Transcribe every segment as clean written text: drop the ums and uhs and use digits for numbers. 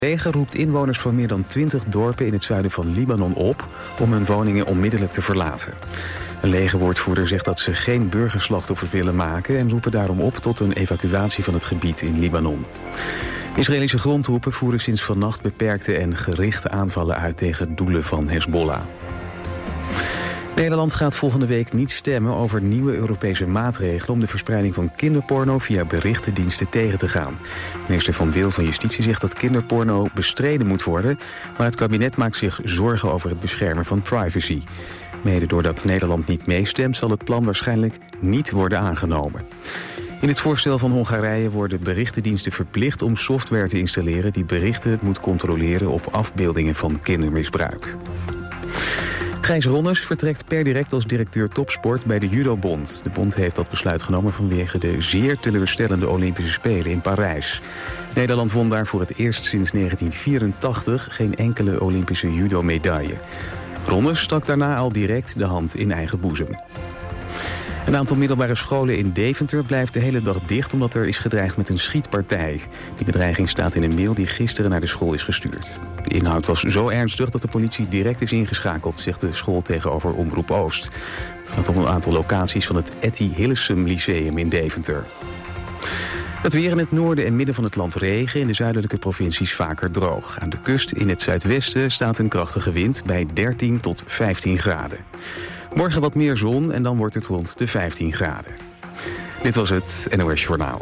Het leger roept inwoners van meer dan 20 dorpen in het zuiden van Libanon op om hun woningen onmiddellijk te verlaten. Een legerwoordvoerder zegt dat ze geen burgerslachtoffers willen maken en roepen daarom op tot een evacuatie van het gebied in Libanon. Israëlische grondtroepen voeren sinds vannacht beperkte en gerichte aanvallen uit tegen doelen van Hezbollah. Nederland gaat volgende week niet stemmen over nieuwe Europese maatregelen om de verspreiding van kinderporno via berichtendiensten tegen te gaan. Minister Van Wil van Justitie zegt dat kinderporno bestreden moet worden, maar het kabinet maakt zich zorgen over het beschermen van privacy. Mede doordat Nederland niet meestemt zal het plan waarschijnlijk niet worden aangenomen. In het voorstel van Hongarije worden berichtendiensten verplicht om software te installeren die berichten moet controleren op afbeeldingen van kindermisbruik. Gijs Ronnes vertrekt per direct als directeur topsport bij de Judobond. De bond heeft dat besluit genomen vanwege de zeer teleurstellende Olympische Spelen in Parijs. Nederland won daar voor het eerst sinds 1984 geen enkele Olympische judo-medaille. Ronnes stak daarna al direct de hand in eigen boezem. Een aantal middelbare scholen in Deventer blijft de hele dag dicht omdat er is gedreigd met een schietpartij. Die bedreiging staat in een mail die gisteren naar de school is gestuurd. De inhoud was zo ernstig dat de politie direct is ingeschakeld, zegt de school tegenover Omroep Oost. Het gaat om een aantal locaties van het Etty Hillesum Lyceum in Deventer. Het weer in het noorden en midden van het land regen, in de zuidelijke provincies vaker droog. Aan de kust in het zuidwesten staat een krachtige wind bij 13 tot 15 graden. Morgen wat meer zon en dan wordt het rond de 15 graden. Dit was het NOS Journaal.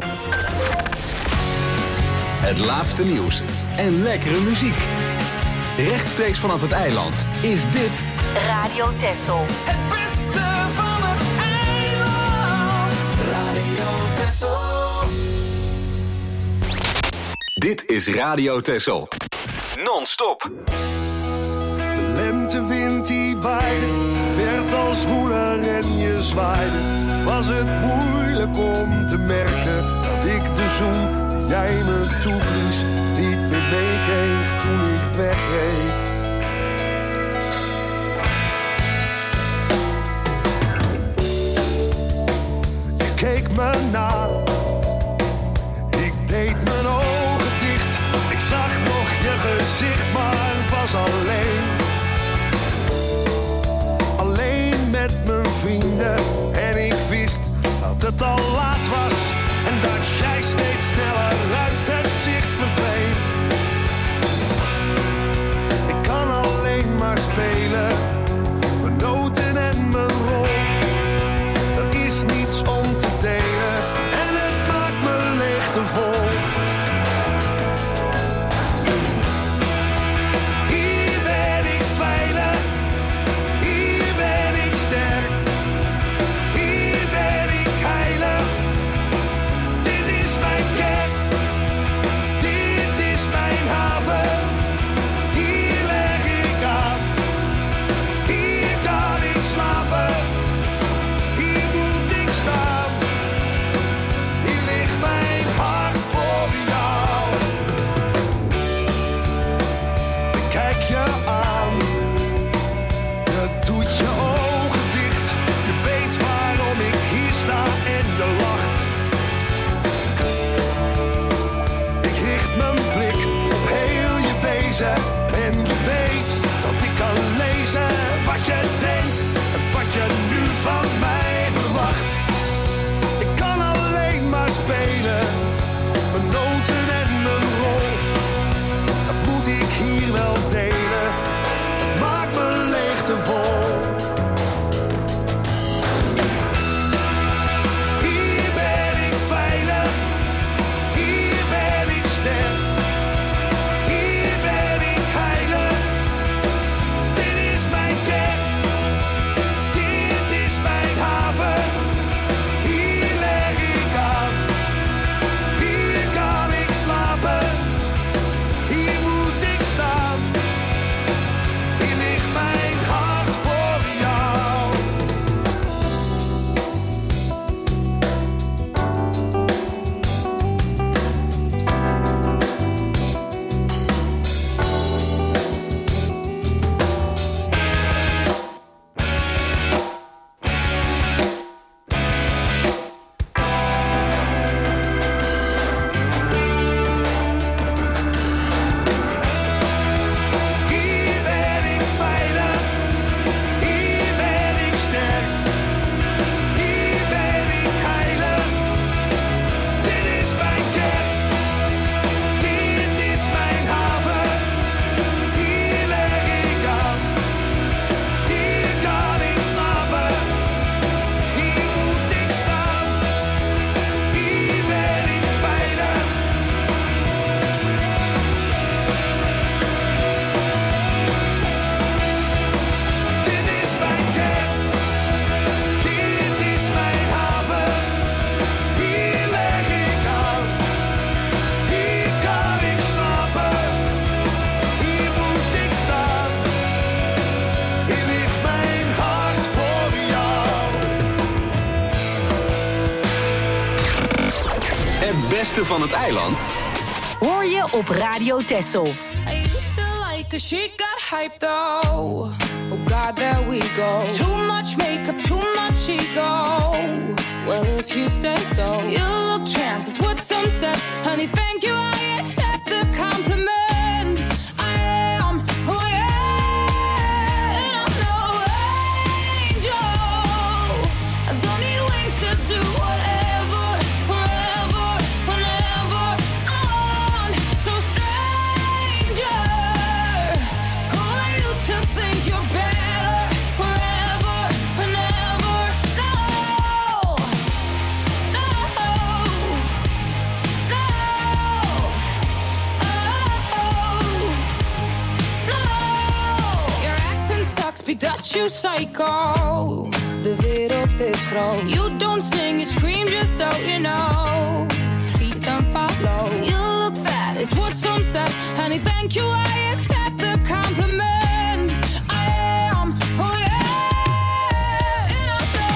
Het laatste nieuws en lekkere muziek. Rechtstreeks vanaf het eiland is dit Radio Texel. Het beste van het eiland. Radio Texel. Dit is Radio Texel. Non-stop. De lentewind die waaide, werd als woeler en je zwaaide. Was het moeilijk om te merken dat ik de zoen die jij me toeblies niet meer meekreeg toen ik wegreed. Je keek me na, ik deed mijn ogen dicht. Ik zag nog je gezicht, maar was alleen. Alleen met mijn vrienden en ik wist dat het al laat was en dat jij steeds sneller uit het zicht verdween. Ik kan alleen maar spelen, mijn noten en mijn rol. Er is niets om te delen en het maakt me leegte vol. Hier ben ik veilig, hier ben ik sterk, hier ben ik heilig. Dit is mijn kerk, dit is mijn haven. Hier leg ik aan, hier kan ik slapen. Hier moet ik staan, hier ligt mijn hart voor jou. Ik kijk je aan, je doet je ogen dicht. Je weet waarom ik hier sta en je lacht. Ik richt mijn blik op heel je wezen en je weet dat ik kan lezen wat je denkt en wat je nu van mij verwacht. Ik kan alleen maar spelen, mijn noten en mijn rol. Dat moet ik hier wel delen, het maakt me leegte vol. Hier ben ik veilig, hier ben ik sterk, hier ben ik beste van het eiland hoor je op Radio Texel. I used to like her, she got hype though. Oh God, there we go. Too much makeup, too much ego. Well, if you say so. You look trans, is what some said. Honey, thank you, I accept the compliment. I am who I am, and I'm no angel. I don't need wings to do whatever, wherever, whenever I want. So stranger, who are you to think you're better, wherever, whenever? No, no, no, no. Your accent sucks, big Dutch, you psycho. De wereld is groot. You don't sing, you scream just so you know. Please unfollow. You look fat, is what some said. Honey, thank you, I accept the compliment. I am who I am, and I'm no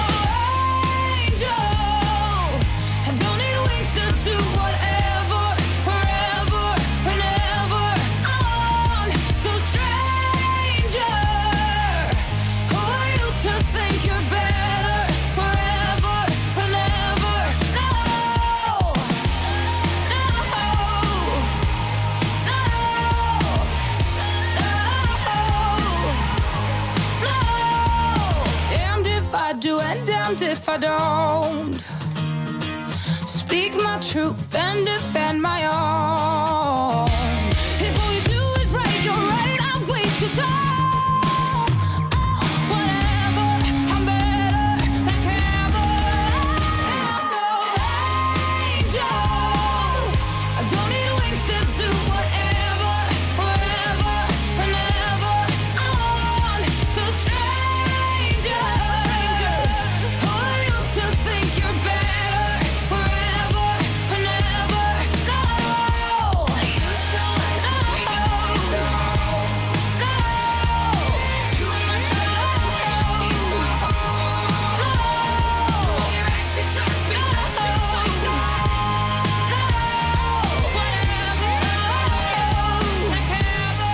angel. I don't need wings to do whatever, wherever, whenever I want. So stranger, who are you to think you're better, wherever, whenever? No, no, no, no. Damned if I do and damned if I don't. Speak my truth and defend my own. If all you do is right, you're right, I'm way too tall. Oh, whatever, I'm better than ever. And I'm no angel. I don't need wings to do whatever, wherever, whenever I want. So stranger, who are you to think you're better, wherever, whenever? No, I used to like no, no, too much love, no, your accent sucks, big Dutch, you psycho. No, whatever, like ever,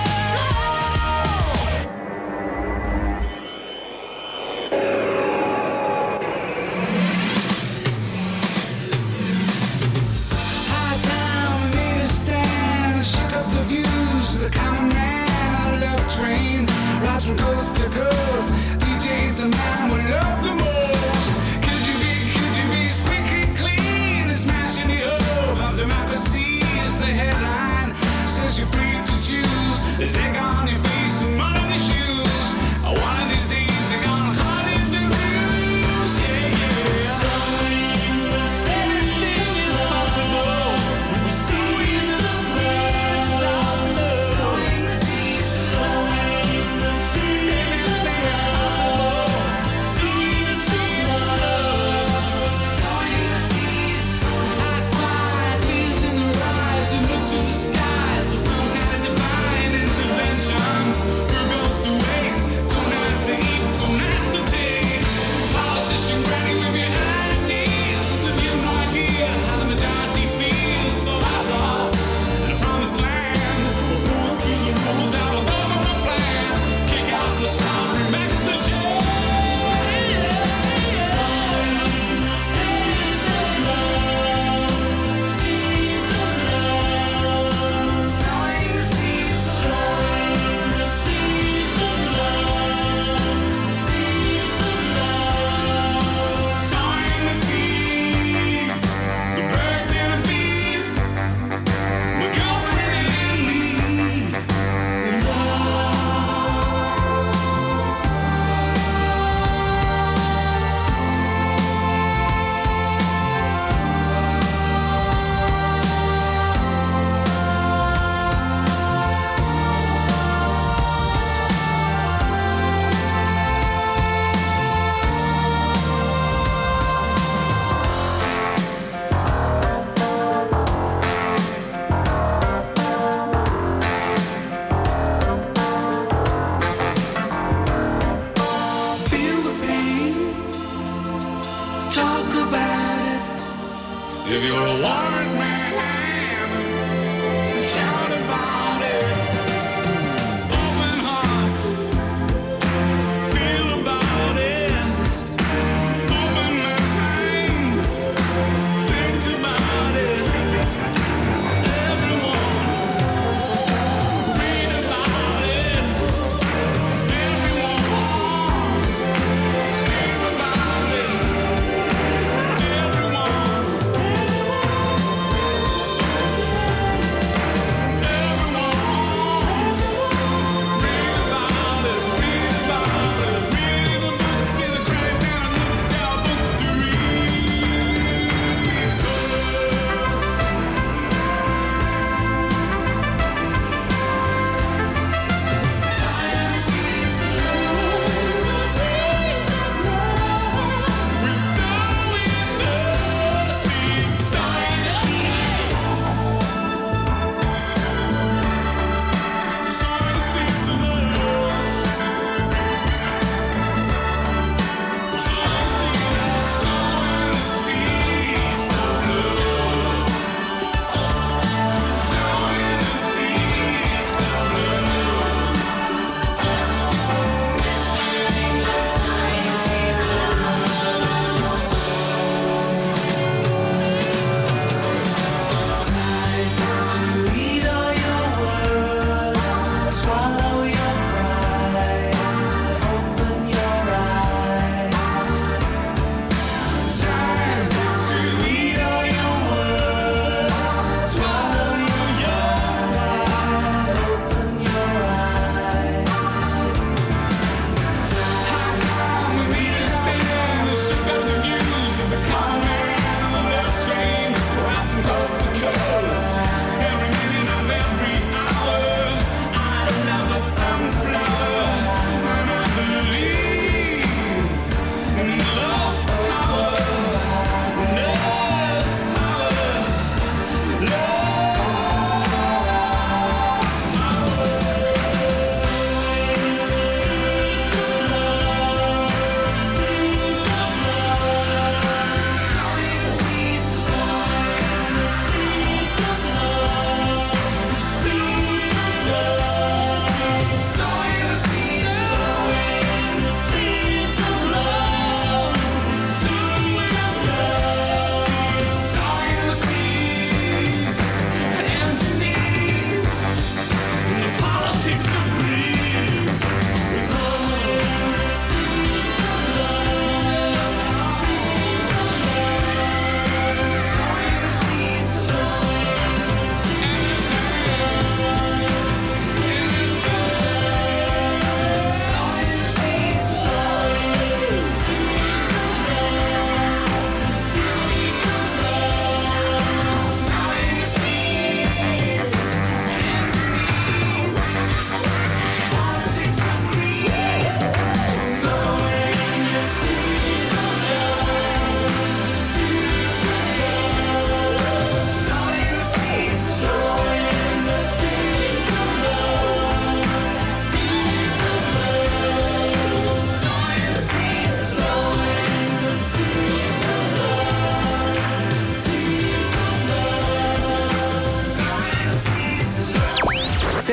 High time, we made a stand, shook up the views. The common man on a love train rides from coast to coast. DJ's the man we love the most. Could you be squeaky clean and smashing the hope of democracy is the headline. Says you're free to choose. There's egg on your face and mud on your shoes. One of these days they're gonna call it the blues. Yeah, yeah. So anything is possible. Sowing the seeds of love. Sowing the seeds. Anything is possible. Sowing the seeds of love. Sowing the seeds. I spy tears in their eyes and look to the skies for some kind of divine intervention.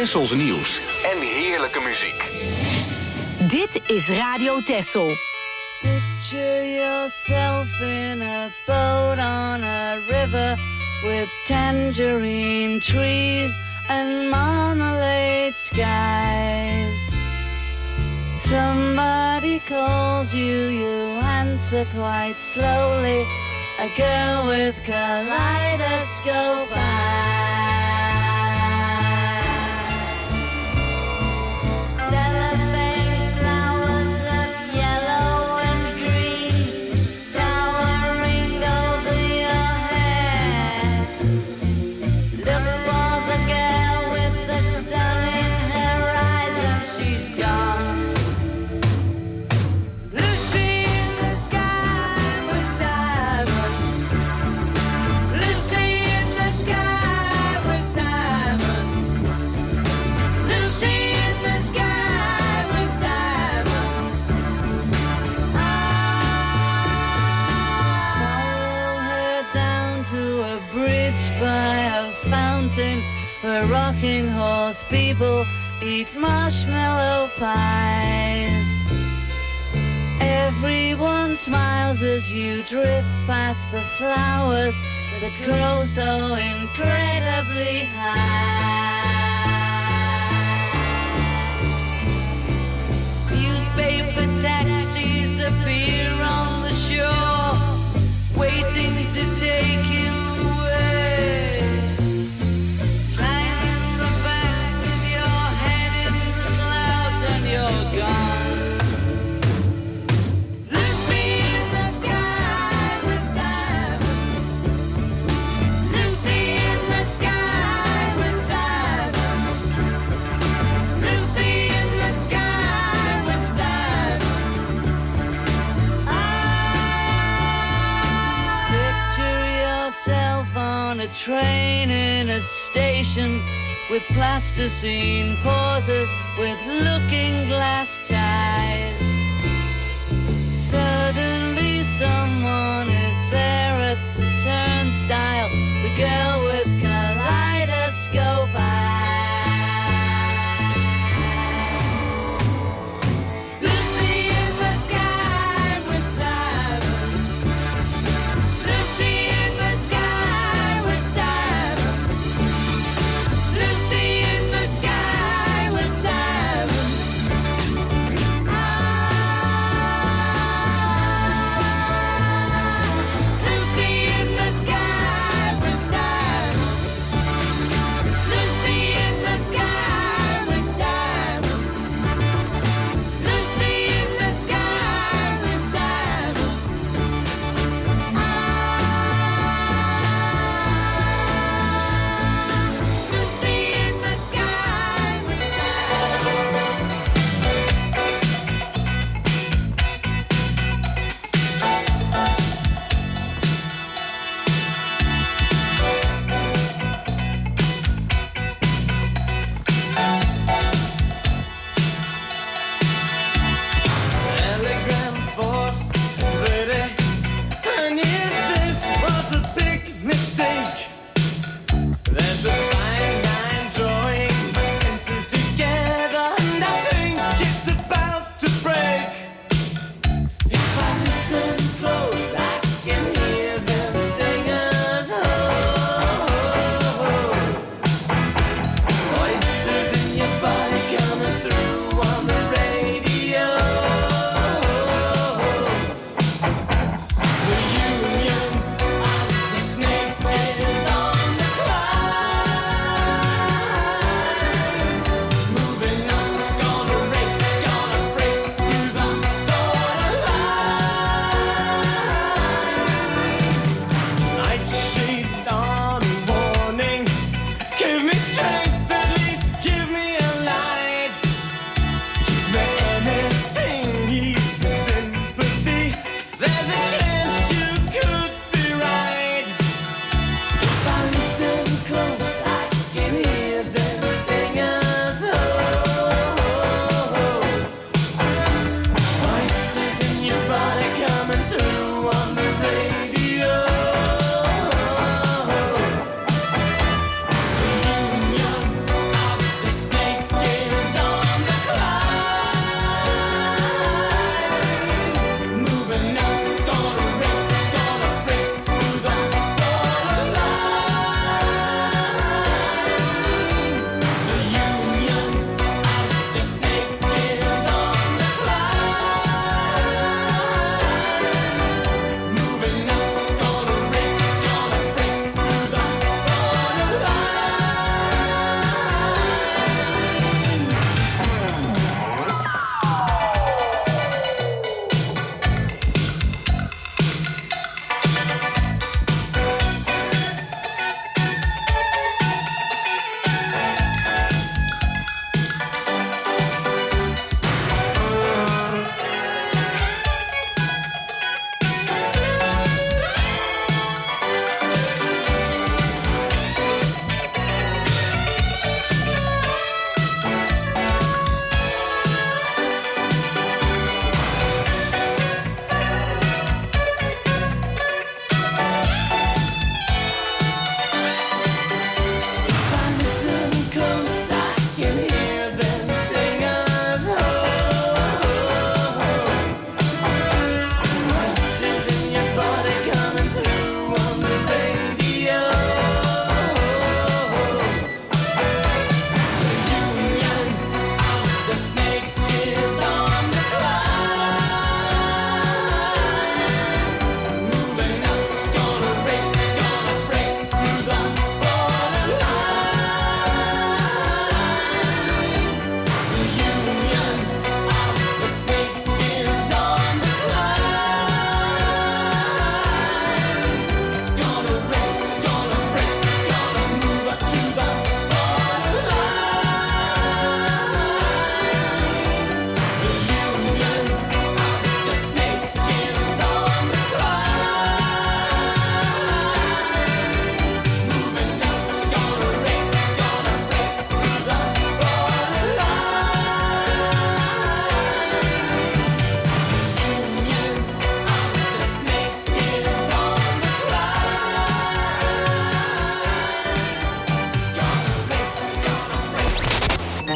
Tessels nieuws en heerlijke muziek. Dit is Radio Tessel. Picture yourself in a boat on a river with tangerine trees and marmalade skies. Somebody calls you, you answer quite slowly. A girl with kaleidoscope eyes. Cellophane flowers of yellow and green towering over your head. Look for the girl with the sun in her eyes and she's gone. Lucy in the sky with diamonds. Lucy in the sky with diamonds. Lucy in the sky with diamonds. Follow her down to a bridge by a fountain where rocking horse people eat marshmallow pies. Everyone smiles as you drift past the flowers that grow so incredibly high. Newspaper taxis appear on the shore, waiting to take you away. Flying in the back with your head in the clouds and you're gone. Lucy in the sky with diamonds. Lucy in the sky with diamonds. Lucy in the sky with diamonds. Picture yourself on a train in a station with plasticine pauses with looking glass ties. Suddenly someone is there at the turnstile, the girl with kaleidoscope eyes. Lucy in the sky with diamonds. Lucy in the sky with diamonds. Lucy in the sky with diamonds. Lucy in the sky with diamonds.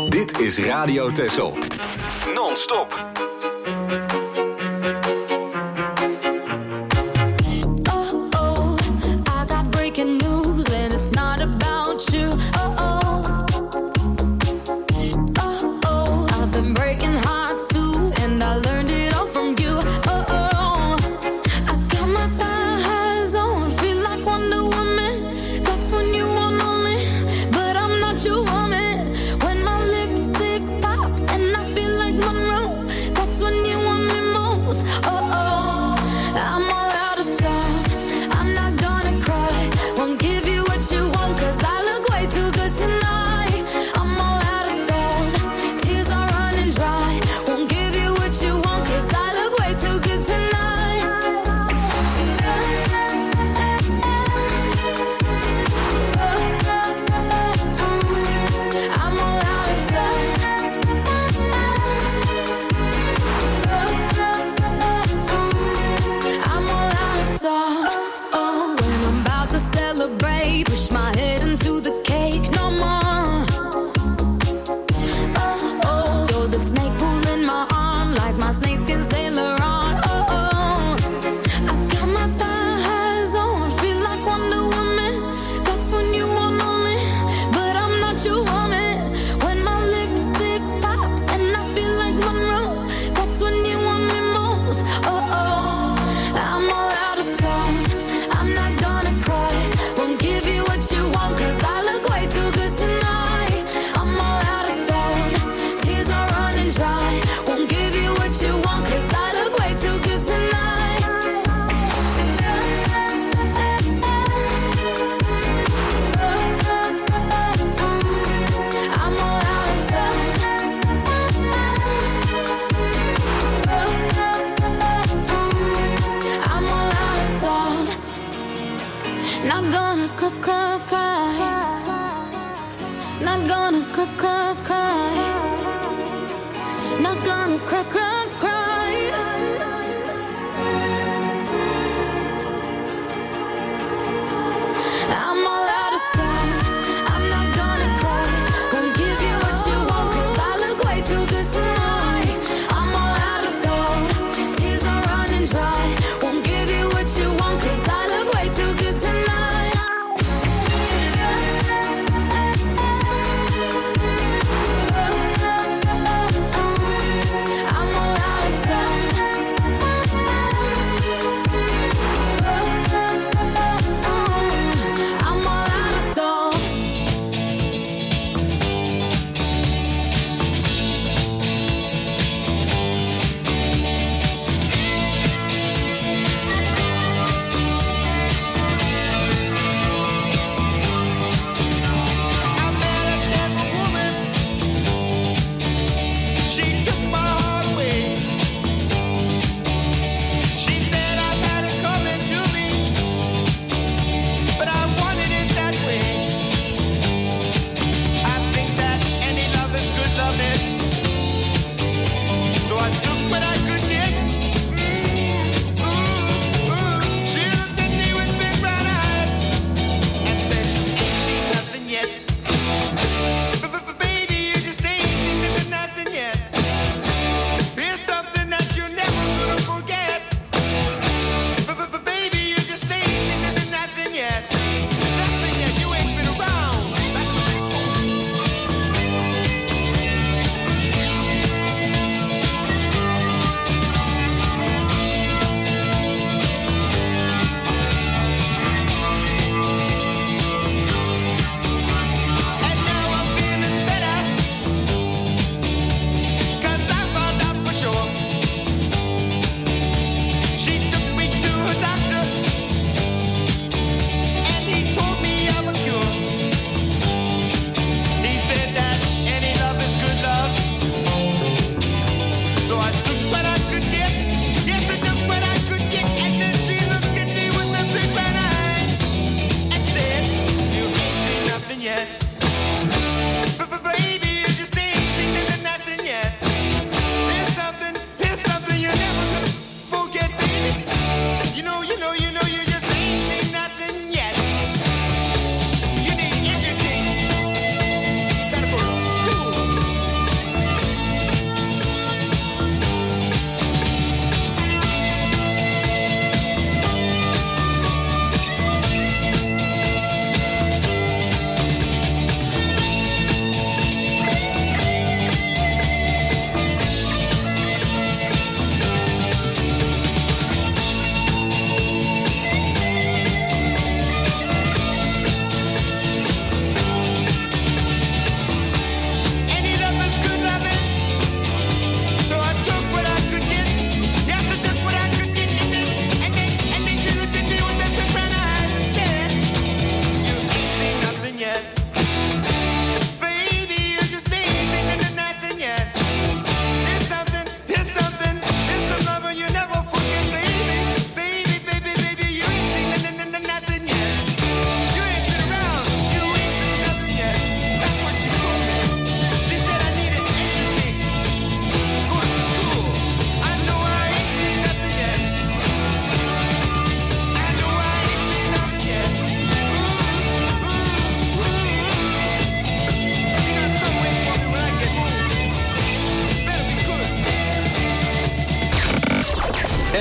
Dit is Radio Texel. Non-stop.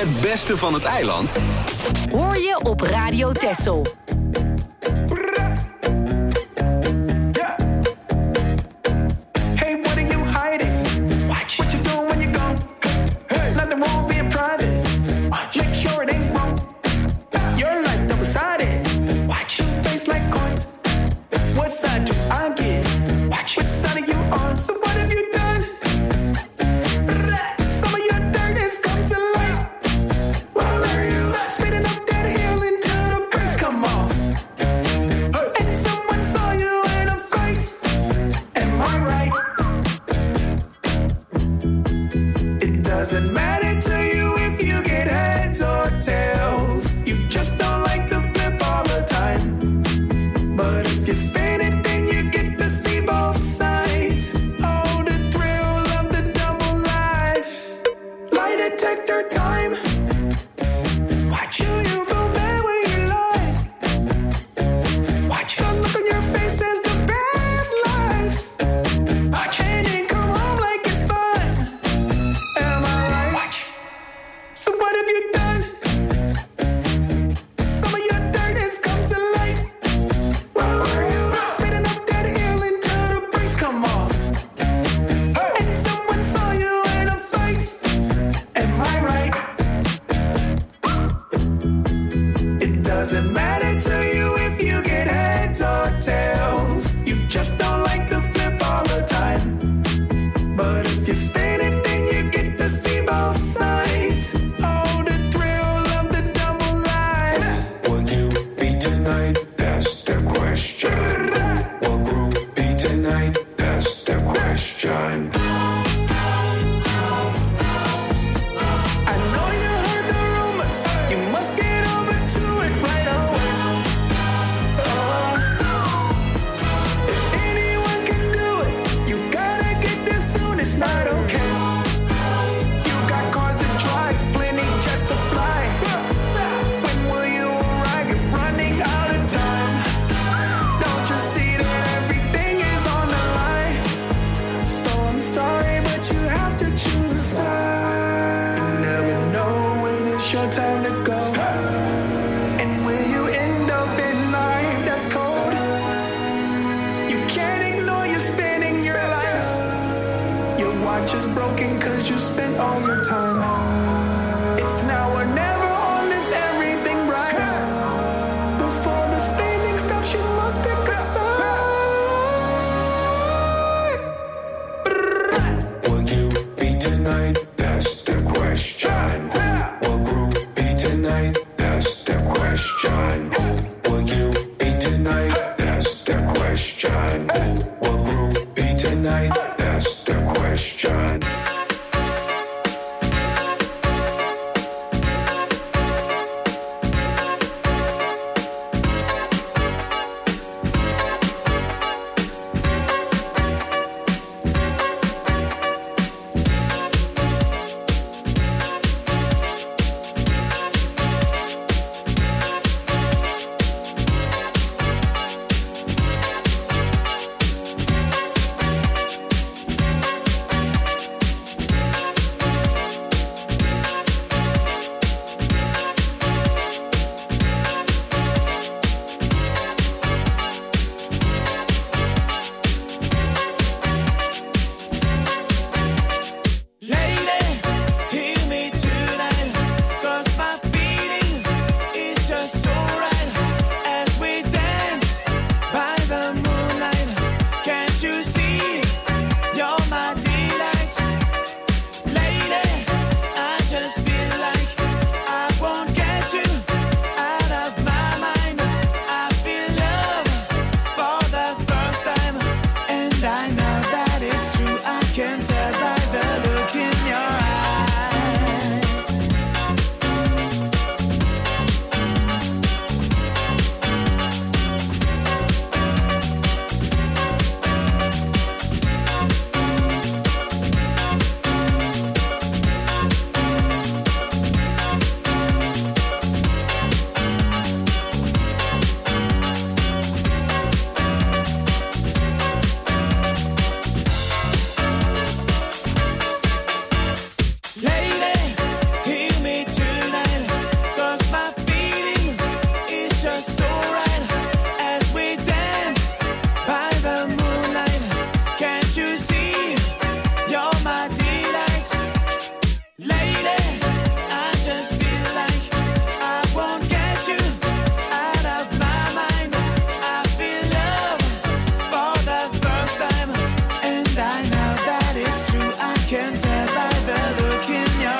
Het beste van het eiland hoor je op Radio Texel. Doesn't matter to you if you get heads or tails. You just don't like the flip all the time. But if you spin it, then you get to see both sides. Oh, the thrill of the double life. Lie detector time. Watch you feel bad when you lie. Watch the look on your face as the best life. Watch and then come home like it's fun. Am I right? Watch. So what have you done? Some of your dirt has come to light. Where were you? Speeding up that hill until the brakes come off. And someone saw you in a fight. Am I right? It doesn't matter to you if you get heads or tails. You just don't like the flip all the time. But if you spin it, then you get to see both sides. Oh, the thrill of the double life. Will you be tonight? That's the question. Will group be tonight? That's the question. I know you heard the rumors. You must get over to it right away. If anyone can do it, you gotta get there soon. It's not okay. You got cars to drive, plenty just to fly. When will you arrive? You're running out of time. Don't you see that everything is on the line? So I'm sorry, but you have to choose a side. You never know when it's your time to go. And will you end up in life that's cold? You can't ignore you're spending your life. Your watch is broken cause you spent all your time. It's now or never on this everything bright. Before the spinning stops, you must pick a side. Will you be tonight? That's the question. Will group be tonight? That's the question. Will you be tonight? That's the question. Will group be tonight? That's the question. can tell by the look in your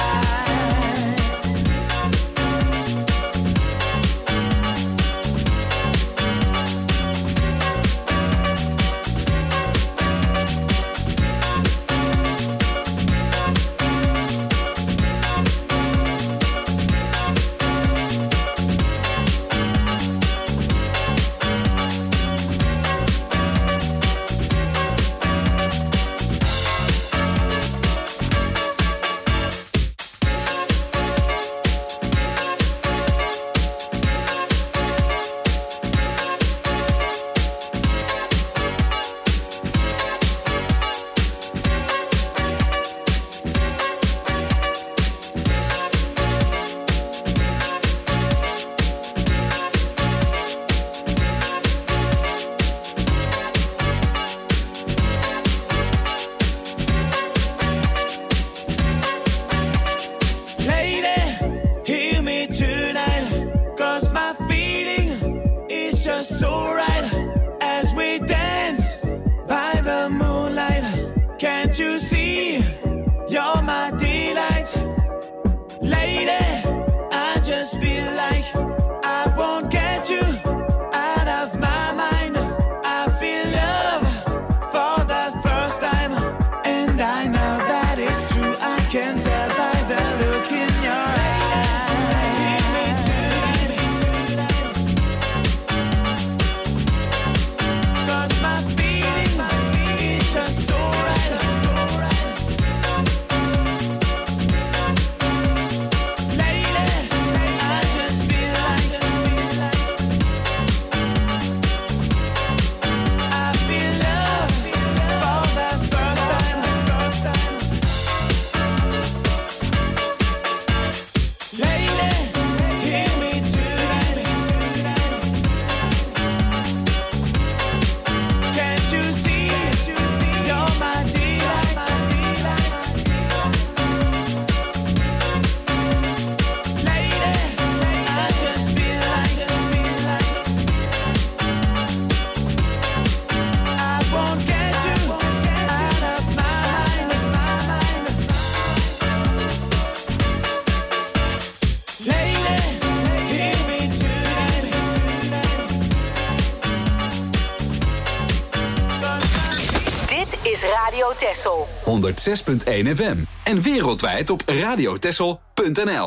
Texel 106.1 FM en wereldwijd op radiotexel.nl.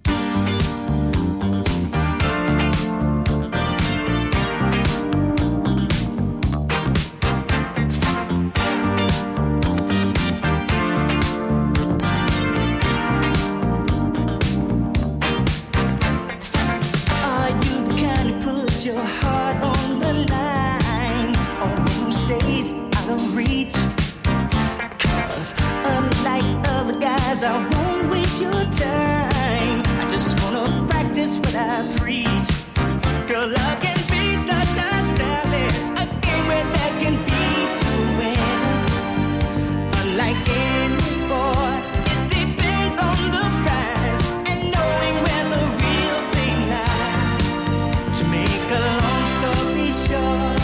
Your heart on the line, on who stays out of reach. 'Cause unlike other guys, I won't waste your time. I just wanna practice what I preach. Girl, love can be such a talent, a game where there can be two winners. Unlike any sport, it depends on the prize and knowing where the real thing lies. To make a long story short,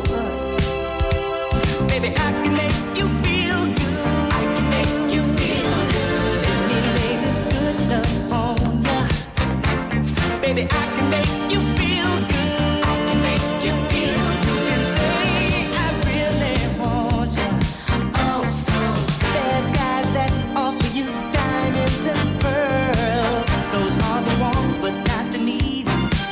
baby, I can make you feel good. I can make you feel good. Let me lay this good love on ya. Baby, I can make you feel good. I can make you feel good. And say I really want ya. Oh, so there's guys that offer you diamonds and pearls. Those are the wants, but not the needs.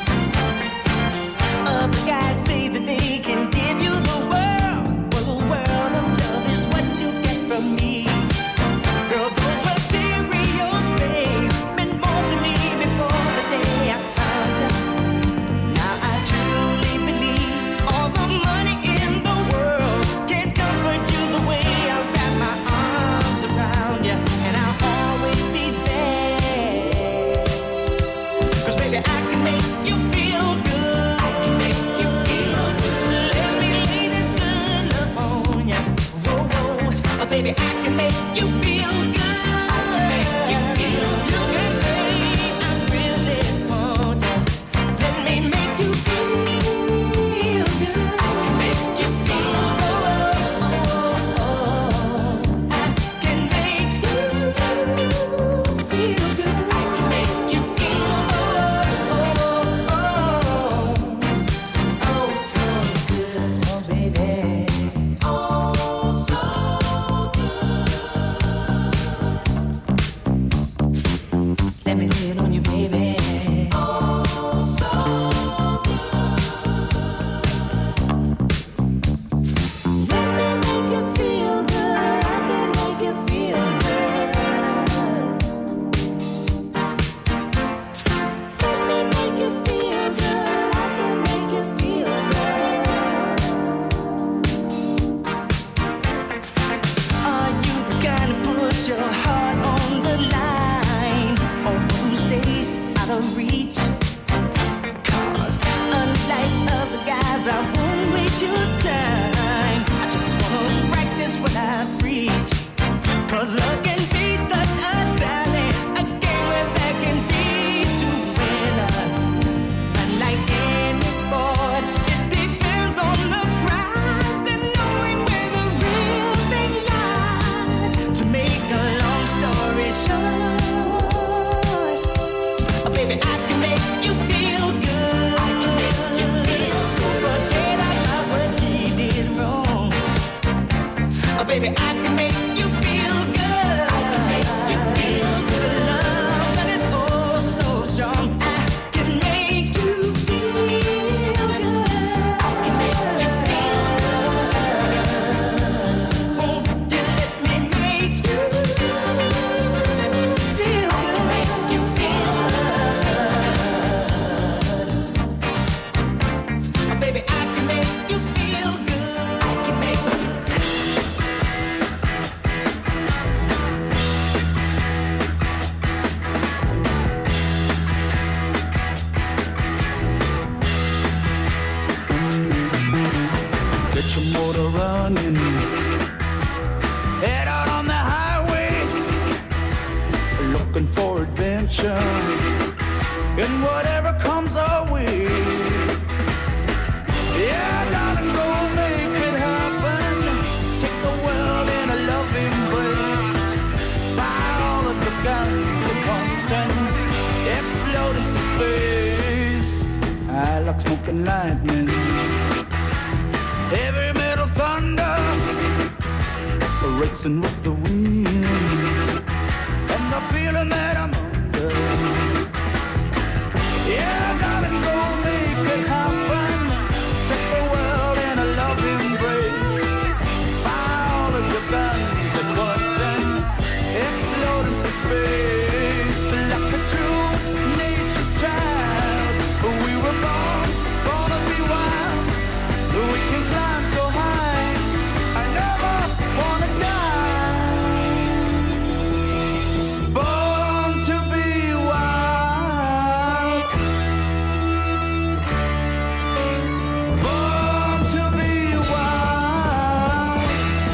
Other guys say that they can give you the world. Well, the world of love is what you get from me. Girl, those material things meant more to me before the day I found you. Now I truly believe all the money in the world can't comfort you the way I wrap my arms around you. And I'll always be there. 'Cause baby, I can make you feel good. I can make you feel good. Let me lay this good love on ya. Whoa, whoa. Oh, baby, I can make you feel good. I can make you feel good. You can say I really want ya. Let me make you feel good. I can make you feel good. I can make Let me lay it on you, baby. Oh, so your heart on the line, or who stays out of reach. 'Cause unlike other guys, I won't waste your time. I just wanna practice what I preach. 'Cause love can be such a challenge, a game where there can be two winners. Unlike any sport, it depends on the prize and knowing where the real thing lies. To make a long story short, oh baby, I can make you feel good. I can make you feel good. So forget about what he did wrong. Oh baby, I can make you feel good. I can make you feel good. Love that is oh so strong. I can make you feel good. I can make you feel good. Won't you let me make you feel good? I can make you feel good. Oh, baby, I can make you feel good. I can make you Get your motor running. Head out on the highway, looking for adventure. And whatever comes our way, yeah, darling, go make it happen. Take the world in a loving embrace. Fire all of the guns at once and explode into space. I like smoking lightning. Heavy metal thunder, racing with the wind, and the feeling that I'm under. Yeah, darling, go make it happen. Take the world in a loving embrace. Fire all of your guns at once and explode into space. Like a true nature's child, we were born to be wild. We can climb so high, I never wanna die. Born to be wild. Born to be wild.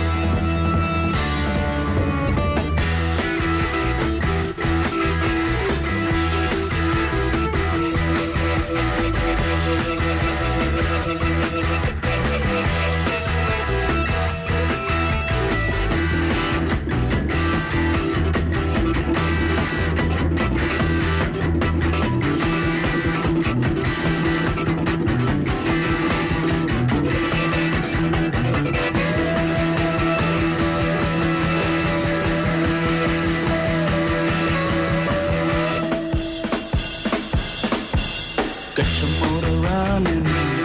Get your motor running.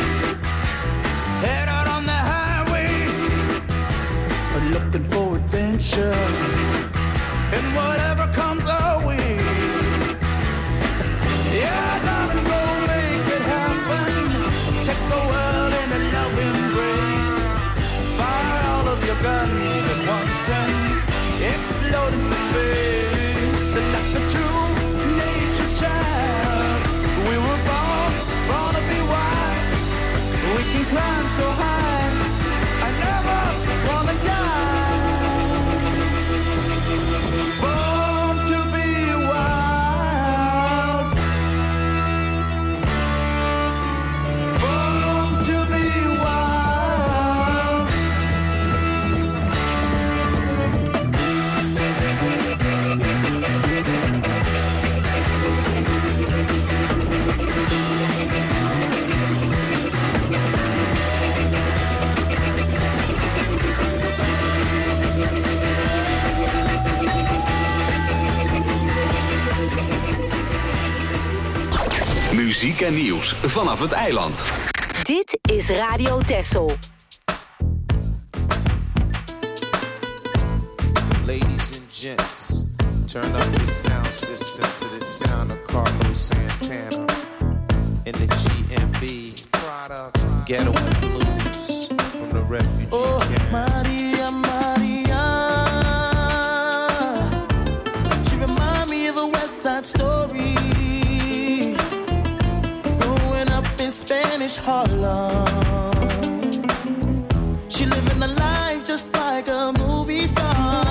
Head out on the highway, looking for adventure. And whatever comes our way, yeah, darling, go make it happen. Take the world in a loving embrace. Fire all of your guns at once and explode into space. Like the true nature's child, we were born to be wild. We can climb so high, I never wanna die. Born Muziek en nieuws vanaf het eiland. Dit is Radio Texel. Ladies and gents, turn up your sound system to the sound of Carlos Santana in the GMB Ghetto and Blues from the refugee camp. Maria, Maria, she remind me of a West Side Story, growing up in Spanish Harlem. She living a life just like a movie star.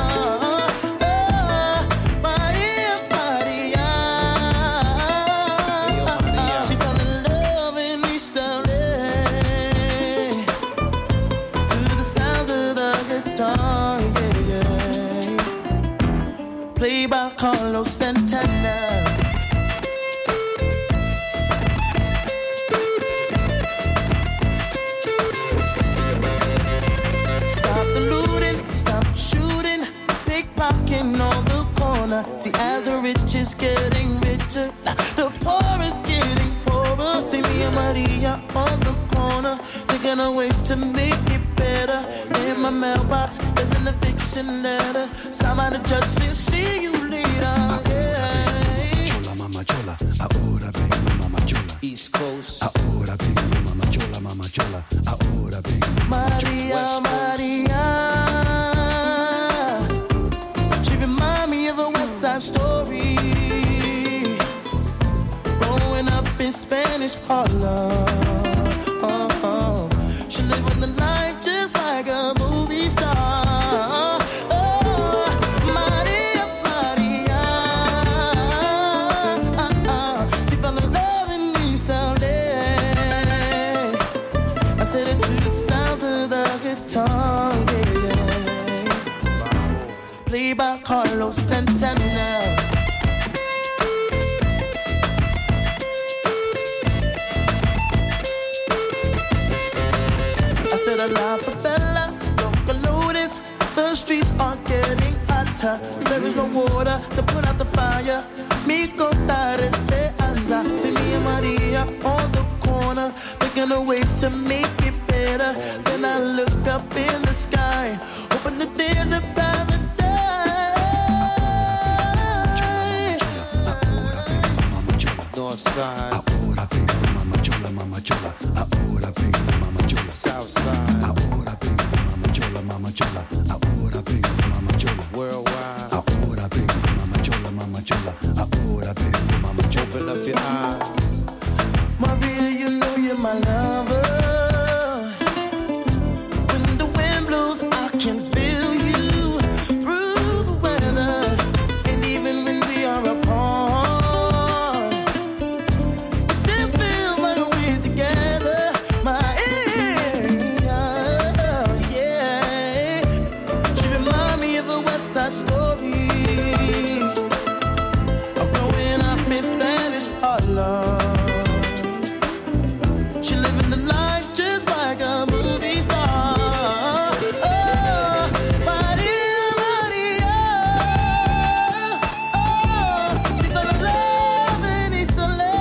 Played by Carlos Santana. Stop the looting, stop the shooting, pickpocketing on the corner. See, as the rich is getting richer, the poor is getting poorer. See me and Maria on the corner, thinking of ways to make it better. In my mailbox, there's an eviction letter. Signed by the judge saying, see you later. Yeah. Chola, mama chola, ahora vengo, mama chola. East Coast. Ahora vengo, mama chola, mama chola. Ahora vengo, mama chola. Maria, Maria, she remind me of a West Side Story, growing up in Spanish Harlem. She living the life just like a movie star. Oh, Maria, Maria, she fell in love in East LA. I said it to the sounds of the guitar, yeah. Played by Carlos Santana. La favela, local notice, the streets are getting hotter. There is no water to put out the fire. Mi contar esperanza. See me and Maria on the corner, thinking of ways to make it better. Then I look up in the sky, hoping that there's a paradise. North side. Ahora vengo, mama chola, mama chola. Ahora vengo, mama chola. South side. Ahora vengo, mama chola, mama chola. Ahora vengo, mama chola. Worldwide. Ahora vengo, mama chola, mama chola. Ahora vengo, mama chola. Open up your eyes. Maria, you know you're my lover. When the wind blows, I can feel you through the weather. And even when we are apart, still feel like we're together. Yeah. She remind me of a West Side Story, of growing up in Spanish Harlem. She living the life just like a movie star. Oh, Maria, Maria. Oh, she fell in love in East LA.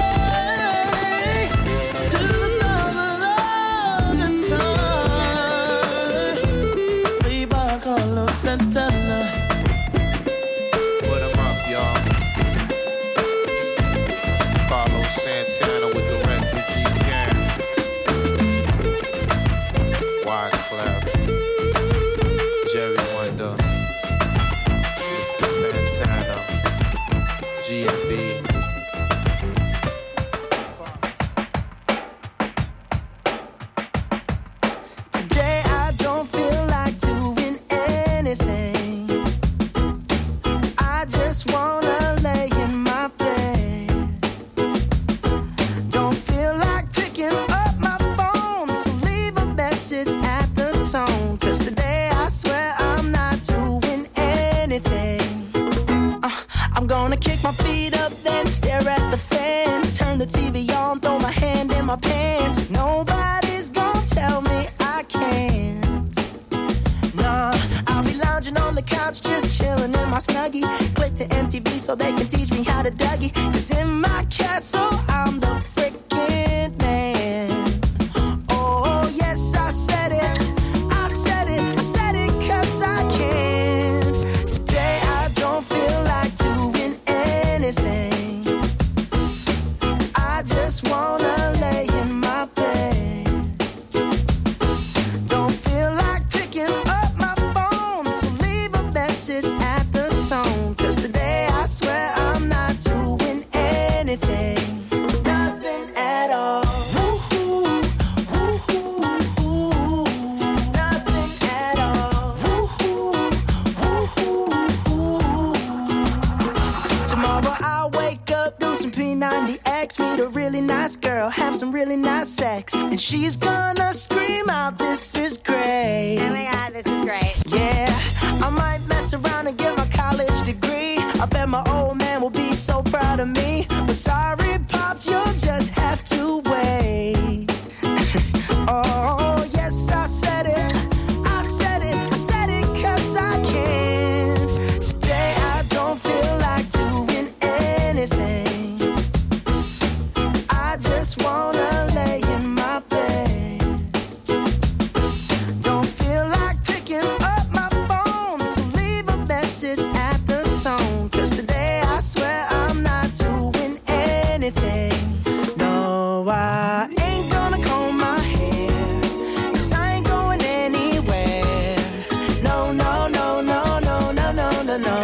To the sound of the guitar. Played by Carlos Santana. Put 'em up, y'all. Carlos Santana with the refugee camp. Wyclef, Jerry Wonder, Mr. Santana, GMB. Today I don't feel like doing anything. I just wanna lay in my bed. Don't feel like picking up my phone, so leave a message at the tone. 'Cause today I swear I'm not doing anything. I'm gonna kick my feet up, then stare at the fan. Turn the TV on, throw my hand in my pants. Nobody's gonna tell me I can't. Nah, I'll be lounging on on the couch, just chilling in my Snuggie. Click to MTV so they can teach me how to Dougie. 'Cause in my castle, I'm the freaking man. Oh, yes, I said it. I said it. I said it 'cause I can. Today I don't feel like doing anything. I just wanna lay in my bed. Don't feel like picking up my phone, so leave a message at the tone. 'Cause today I swear I'm not doing anything. Nothing at all. Woo-hoo, woo-hoo, woo-hoo. Nothing at all. Woo-hoo, woo-hoo, woo-hoo. Tomorrow I'll wake up, do some P90X, meet a really nice girl, have some really nice sex, and she's gonna scream out, "This is great." Oh my God, this is great. Yeah, I might mess around and get my college degree. I bet my old man will be so proud of me. But sorry, Pops, you'll just have to wait. Oh, yes, I said it. I said it. I said it 'cause I can. Today I don't feel like doing anything. I just wanna lay in my bed. Don't feel like picking up my phone, so leave a message at the tone. 'Cause today I swear I'm not doing anything. No, I ain't gonna comb my hair, 'cause I ain't going anywhere. No, no, no, no, no, no, no, no, no.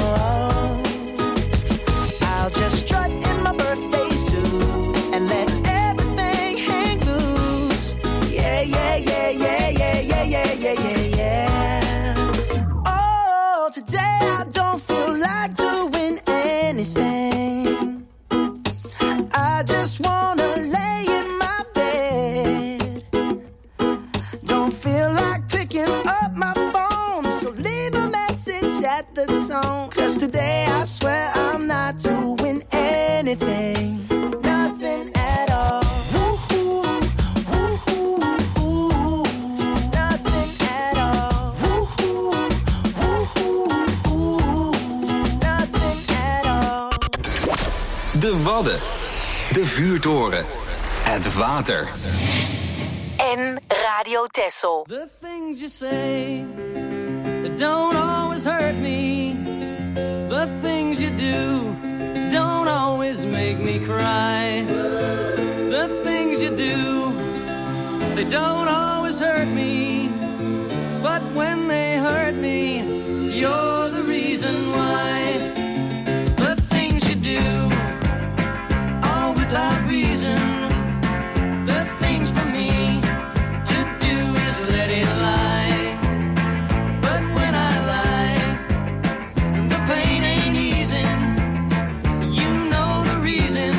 I'll just strut in my birthday suit and let everything hang loose. Yeah, yeah, yeah, yeah, yeah, yeah, yeah, yeah, yeah, yeah. Oh, today I don't feel like doing anything. I just wanna lay in my bed. Don't feel like picking up my phone, so leave a message at the tone. 'Cause today I swear I'm not doing anything. Nothing at all. Woo-hoo, woo-hoo, woo-hoo. Nothing at all. Woo-hoo, woo-hoo, woo-hoo. Nothing at all. De Wadden. De Vuurtoren. Het water. En Radio Texel. The things you say that don't always hurt me. The things you do don't always make me cry. The things you do, they don't always hurt me. But when they hurt me, you're the reason why. The things you do, all without reason. The things for me to do is let it lie. But when I lie, the pain ain't easing. You know the reason,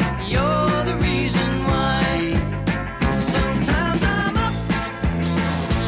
you're the reason why. Sometimes I'm up,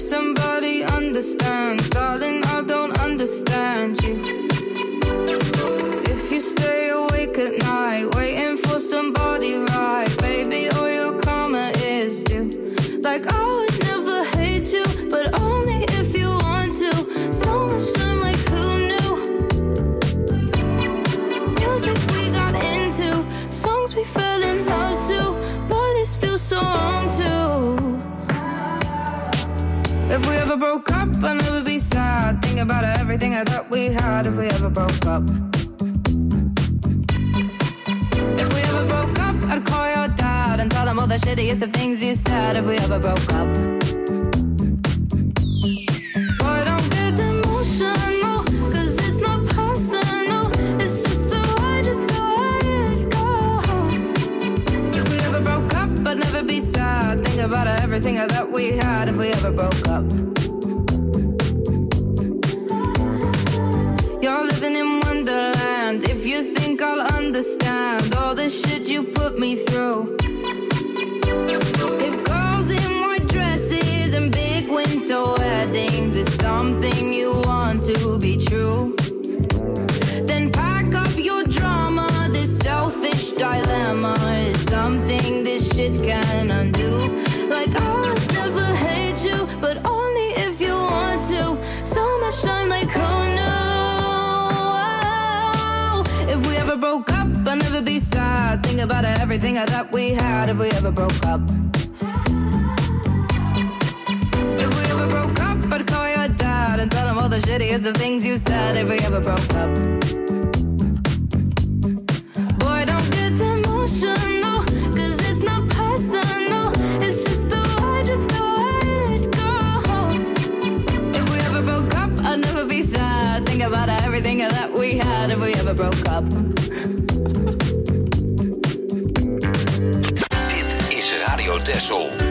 somebody understands. Darling, I don't understand you. If you stay awake at night, waiting for somebody right, baby, all your karma is due. Like I would never hate you, but only if you want to. So much time, like who knew? Music we got into, songs we fell in love to. Boy, this feels so wrong too. If we ever broke up, I'd never be sad. Think about everything I thought we had. If we ever broke up. If we ever broke up, I'd call your dad and tell him all the shittiest of things you said. If we ever broke up. Boy, don't get emotional, cause it's not personal. It's just the way it goes. If we ever broke up, I'd never be sad. Think about everything I thought we had. If we ever broke up. You're living in Wonderland. If you think I'll understand all the shit you put me through. If girls in white dresses and big winter weddings is something you want to be true, then pack up your drama. This selfish dilemma is something this shit can undo. Like I would never hate you, but only if you want to. So much time, like who knew? If we ever broke up, I'd never be sad. Think about everything I thought we had. If we ever broke up. If we ever broke up, I'd call your dad and tell him all the shittiest of things you said. If we ever broke up. Boy, don't get emotional, cause it's not personal. It's just the way it goes. If we ever broke up, I'd never be sad. Think about everything that we had. If we ever broke up. Dit is Radio Texel.